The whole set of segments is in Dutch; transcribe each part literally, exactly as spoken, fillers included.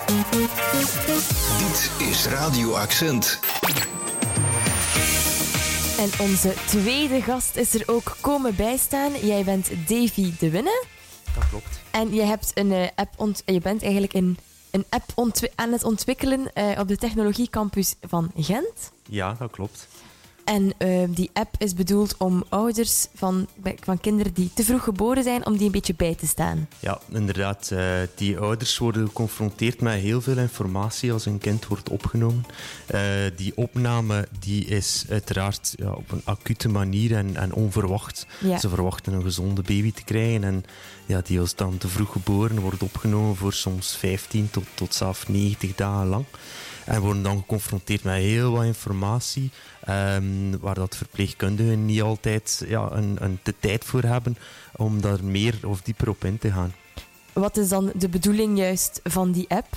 Dit is Radio Accent. En onze tweede gast is er ook komen bijstaan. Jij bent Davy de Winne. Dat klopt. En je, hebt een, uh, app ont- je bent eigenlijk een, een app ontwi- aan het ontwikkelen uh, op de Technologiecampus van Gent. Ja, dat klopt. En uh, die app is bedoeld om ouders van, van kinderen die te vroeg geboren zijn, om die een beetje bij te staan. Ja, inderdaad. Uh, die ouders worden geconfronteerd met heel veel informatie als een kind wordt opgenomen. Uh, die opname die is uiteraard ja, op een acute manier en, en onverwacht. Ja. Ze verwachten een gezonde baby te krijgen en ja, die is dan te vroeg geboren, wordt opgenomen voor soms vijftien tot, tot zelfs negentig dagen lang. En worden dan geconfronteerd met heel wat informatie, um, waar dat verpleegkundigen niet altijd ja, een, een de tijd voor hebben om daar meer of dieper op in te gaan. Wat is dan de bedoeling juist van die app?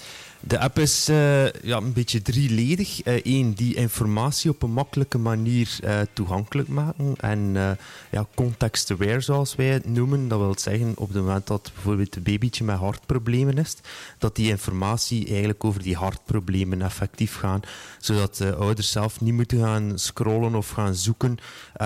De app is uh, ja, een beetje drieledig. Eén, uh, die informatie op een makkelijke manier uh, toegankelijk maken. En uh, ja, context-aware, zoals wij het noemen. Dat wil zeggen, op het moment dat bijvoorbeeld een babytje met hartproblemen is, dat die informatie eigenlijk over die hartproblemen effectief gaan. Zodat de ouders zelf niet moeten gaan scrollen of gaan zoeken.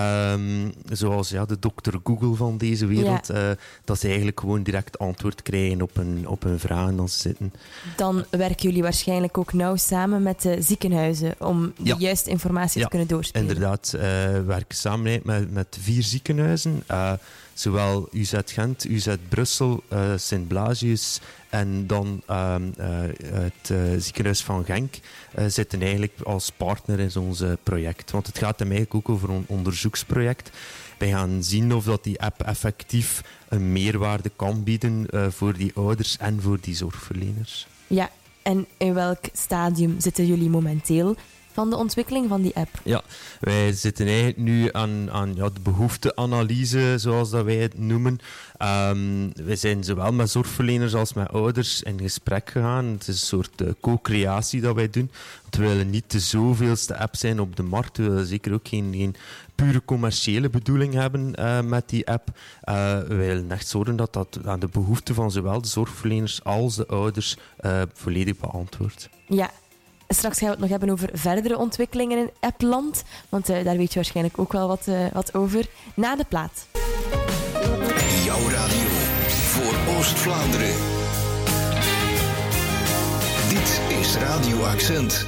Um, zoals ja, de dokter Google van deze wereld. Ja. Uh, dat ze eigenlijk gewoon direct antwoord krijgen op hun, op hun vragen dan ze zitten. Dan werken jullie waarschijnlijk ook nauw samen met de ziekenhuizen om de ja. juiste informatie ja, te kunnen doorspelen. Inderdaad, uh, we werken samen met, met vier ziekenhuizen. Uh, zowel U Z Gent, U Z Brussel, uh, Sint-Blasius en dan uh, uh, het uh, ziekenhuis van Genk uh, zitten eigenlijk als partner in ons uh, project. Want het gaat hem eigenlijk ook over een onderzoeksproject. Wij gaan zien of dat die app effectief een meerwaarde kan bieden uh, voor die ouders en voor die zorgverleners. Ja, en in welk stadium zitten jullie momenteel van de ontwikkeling van die app? Ja, wij zitten eigenlijk nu aan, aan ja, de behoefteanalyse, zoals dat wij het noemen. Um, wij zijn zowel met zorgverleners als met ouders in gesprek gegaan. Het is een soort uh, co-creatie dat wij doen. Want we willen niet de zoveelste app zijn op de markt. We willen zeker ook geen, geen pure commerciële bedoeling hebben uh, met die app. Uh, we willen echt zorgen dat dat aan de behoeften van zowel de zorgverleners als de ouders uh, volledig beantwoordt. Ja. Straks gaan we het nog hebben over verdere ontwikkelingen in appland. Want uh, daar weet je waarschijnlijk ook wel wat, uh, wat over. Na de plaat. Jouw radio voor Oost-Vlaanderen. Dit is Radio Accent.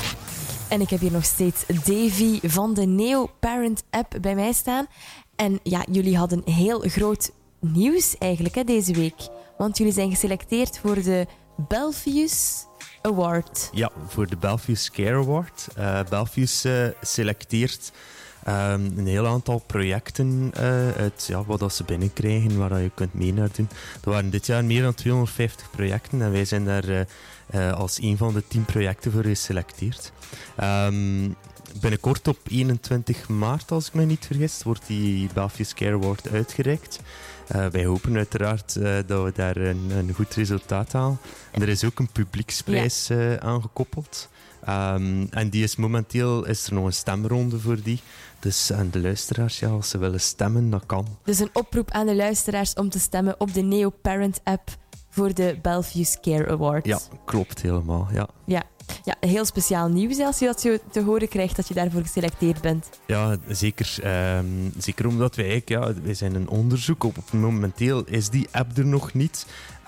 En ik heb hier nog steeds Davy van de Neo Parent App bij mij staan. En ja, jullie hadden heel groot nieuws eigenlijk hè, deze week. Want jullie zijn geselecteerd voor de Belfius Award. Ja, voor de Belfius Care Award. Uh, Belfius uh, selecteert um, een heel aantal projecten uh, uit ja, wat dat ze binnenkrijgen, waar je kunt mee naar doen. Er waren dit jaar meer dan tweehonderdvijftig projecten en wij zijn daar uh, uh, als een van de tien projecten voor geselecteerd. Um, binnenkort op eenentwintig maart, als ik me niet vergis, wordt die Belfius Care Award uitgereikt. Uh, wij hopen uiteraard uh, dat we daar een, een goed resultaat halen. En er is ook een publieksprijs ja. uh, aangekoppeld. Um, en die is momenteel is er nog een stemronde voor die. Dus aan de luisteraars, ja, als ze willen stemmen, dat kan. Dus een oproep aan de luisteraars om te stemmen op de Neo Parent App voor de Belfius Care Award. Ja, klopt helemaal, ja. Ja. Ja, heel speciaal nieuws als je dat zo te horen krijgt dat je daarvoor geselecteerd bent. Ja, zeker. Um, zeker omdat wij eigenlijk, ja, wij zijn een onderzoek op. op momenteel is die app er nog niet.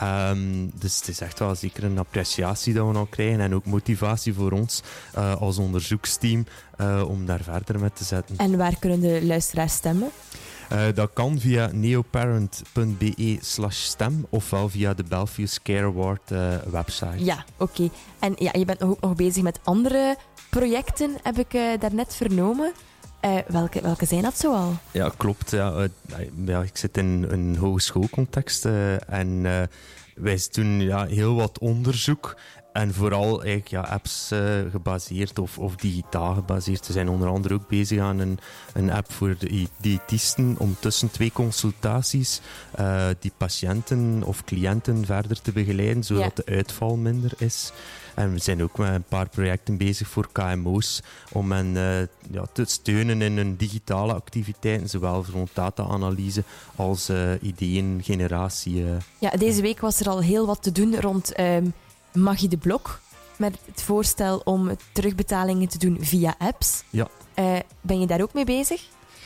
Um, dus het is echt wel zeker een appreciatie dat we al krijgen en ook motivatie voor ons uh, als onderzoeksteam uh, om daar verder mee te zetten. En waar kunnen de luisteraars stemmen? Uh, dat kan via neoparent.be slash stem ofwel via de Belfius Care Award uh, website. Ja, oké. Okay. En ja, je bent ook nog bezig met andere projecten, heb ik uh, daarnet vernomen. Uh, welke, welke zijn dat zoal? Ja, klopt. Ja. Uh, ja, ik zit in een hogeschoolcontext uh, en uh, wij doen ja, heel wat onderzoek. En vooral eigenlijk, ja, apps uh, gebaseerd of, of digitaal gebaseerd. We zijn onder andere ook bezig aan een, een app voor de diëtisten om tussen twee consultaties uh, die patiënten of cliënten verder te begeleiden, zodat ja. de uitval minder is. En we zijn ook met een paar projecten bezig voor K M O's om hen uh, ja, te steunen in hun digitale activiteiten, zowel rond data-analyse als uh, ideeëngeneratie. Uh. Ja, deze week was er al heel wat te doen rond... Um Maggie de Blok met het voorstel om terugbetalingen te doen via apps. Ja. Uh, ben je daar ook mee bezig?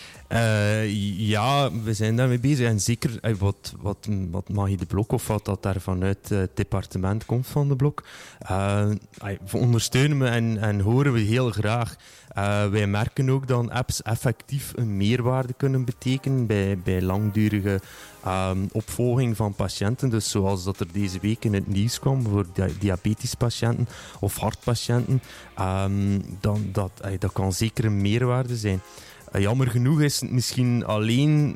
Uh, ja, we zijn daarmee bezig. En zeker uh, wat, wat, wat Maggie de Blok of wat dat daar vanuit uh, het departement komt van de Blok, uh, ondersteunen we en, en horen we heel graag. Uh, wij merken ook dat apps effectief een meerwaarde kunnen betekenen bij, bij langdurige um, opvolging van patiënten. Dus zoals dat er deze week in het nieuws kwam voor di- diabetespatiënten of hartpatiënten, um, dan, dat, uh, dat kan zeker een meerwaarde zijn. Uh, jammer genoeg is het misschien alleen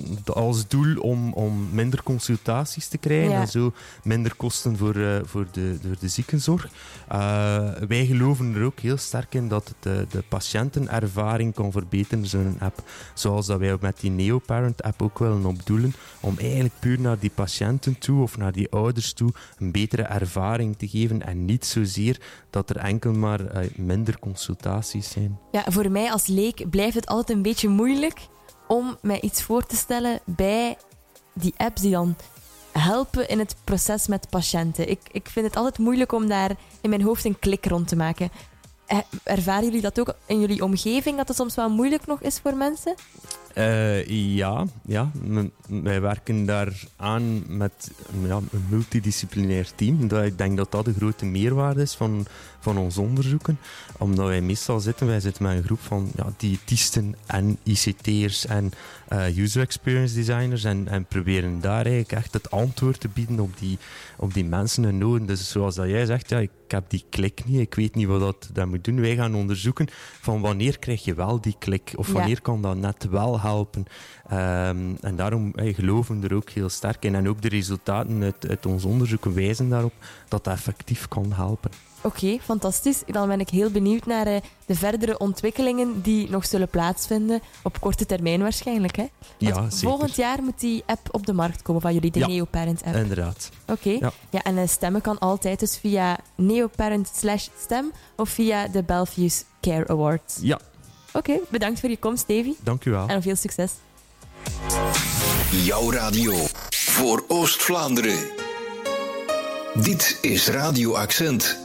als doel om, om minder consultaties te krijgen ja. en zo minder kosten voor, uh, voor, de, voor de ziekenzorg. Uh, wij geloven er ook heel sterk in dat de, de patiëntenervaring kan verbeteren, zo'n app. Zoals dat wij met die NeoParent-app ook willen opdoelen, om eigenlijk puur naar die patiënten toe of naar die ouders toe een betere ervaring te geven en niet zozeer dat er enkel maar uh, minder consultaties zijn. Ja, voor mij als leek blijft het altijd een beetje moeilijk om mij iets voor te stellen bij die apps die dan helpen in het proces met patiënten. Ik, ik vind het altijd moeilijk om daar in mijn hoofd een klik rond te maken. Ervaren jullie dat ook in jullie omgeving, dat het soms wel moeilijk nog is voor mensen? Uh, ja, ja. M- wij werken daar aan met ja, een multidisciplinair team. Dat, ik denk dat dat de grote meerwaarde is van, van ons onderzoeken. Omdat wij meestal zitten, wij zitten met een groep van ja, diëtisten en I C T'ers en uh, user experience designers en, en proberen daar eigenlijk echt het antwoord te bieden op die, op die mensen en noden. Dus zoals dat jij zegt, ja, ik heb die klik niet, ik weet niet wat dat, dat moet doen. Wij gaan onderzoeken van wanneer krijg je wel die klik of wanneer ja. kan dat net wel helpen. Um, en daarom hey, geloven we er ook heel sterk in. En ook de resultaten uit, uit ons onderzoek wijzen daarop dat dat effectief kan helpen. Oké, okay, fantastisch. Dan ben ik heel benieuwd naar uh, de verdere ontwikkelingen die nog zullen plaatsvinden. Op korte termijn waarschijnlijk, hè? Want ja, zeker. Volgend jaar moet die app op de markt komen van jullie, de ja, NeoParent-app. Inderdaad. Oké. Okay. Ja. ja, en uh, stemmen kan altijd dus via NeoParent slash stem of via de Belfius Care Awards. Ja. Oké, okay, bedankt voor je komst, Davy. Dank u wel. En veel succes. Jouw radio voor Oost-Vlaanderen. Dit is Radio Accent.